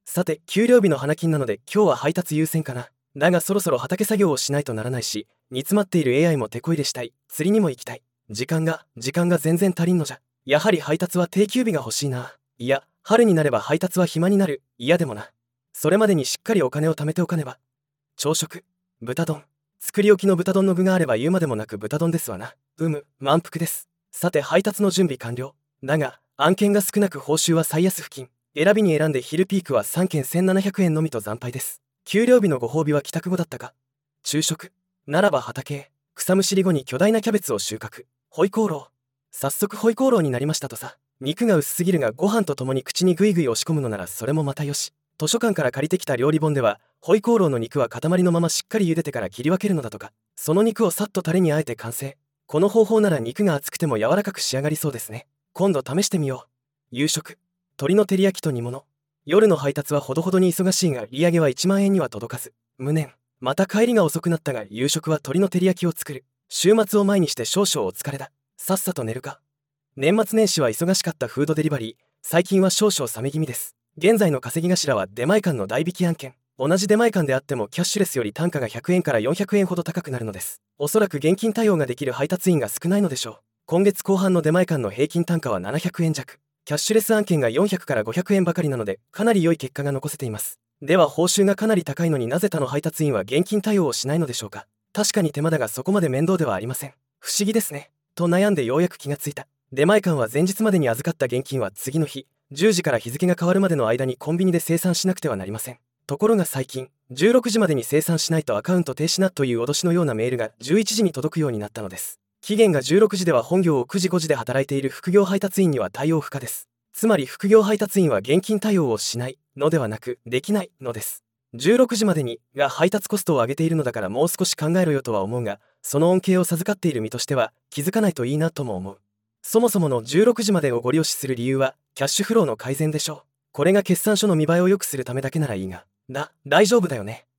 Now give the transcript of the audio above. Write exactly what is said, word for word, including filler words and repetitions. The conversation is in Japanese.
さて、給料日の花金なので今日は配達優先かな。だがそろそろ畑作業をしないとならないし、煮詰まっている エーアイ も手こ入れしたい。釣りにも行きたい。時間が、時間が全然足りんのじゃ。やはり配達は定休日が欲しいな。いや、春になれば配達は暇になる。嫌でもな。それまでにしっかりお金を貯めておかねば。朝食、豚丼。作り置きの豚丼の具があれば言うまでもなく豚丼ですわな。うむ、満腹です。さて配達の準備完了。だが、案件が少なく報酬は最安付近。選びに選んで昼ピークはさんけんせんななひゃくえんのみと惨敗です。給料日のご褒美は帰宅後だったか。昼食。ならば畑へ。草むしり後に巨大なキャベツを収穫。ホイコーロー。早速ホイコーローになりましたとさ。肉が薄すぎるがご飯と共に口にぐいぐい押し込むのならそれもまたよし。図書館から借りてきた料理本では、ホイコーローの肉は塊のまましっかり茹でてから切り分けるのだとか。その肉をさっとタレにあえて完成。この方法なら肉が厚くても柔らかく仕上がりそうですね。今度試してみよう。夕食。鶏の照り焼きと煮物。夜の配達はほどほどに忙しいが売り上げはいちまんえんには届かず。無念。また帰りが遅くなったが夕食は鶏の照り焼きを作る。週末を前にして少々お疲れだ。さっさと寝るか。年末年始は忙しかったフードデリバリー。最近は少々冷め気味です。現在の稼ぎ頭は出前館の代引き案件。同じ出前館であってもキャッシュレスより単価がひゃくえんからよんひゃくえんほど高くなるのです。おそらく現金対応ができる配達員が少ないのでしょう。今月後半の出前館の平均単価はななひゃくえん弱。キャッシュレス案件がよんひゃくからごひゃくえんばかりなのでかなり良い結果が残せています。では報酬がかなり高いのになぜ他の配達員は現金対応をしないのでしょうか。確かに手間だがそこまで面倒ではありません。不思議ですね。と悩んでようやく気がついた。出前館は前日までに預かった現金は次の日じゅうじから日付が変わるまでの間にコンビニで精算しなくてはなりません。ところが最近じゅうろくじまでに精算しないとアカウント停止なという脅しのようなメールがじゅういちじに届くようになったのです。期限がじゅうろくじでは本業をくじごじで働いている副業配達員には対応不可です。つまり副業配達員は現金対応をしないのではなくできないのです。じゅうろくじまでにが配達コストを上げているのだからもう少し考えろよとは思うが、その恩恵を授かっている身としては気づかないといいなとも思う。そもそものじゅうろくじまでをご利用しする理由はキャッシュフローの改善でしょう。これが決算書の見栄えを良くするためだけならいいが、だ、大丈夫だよね。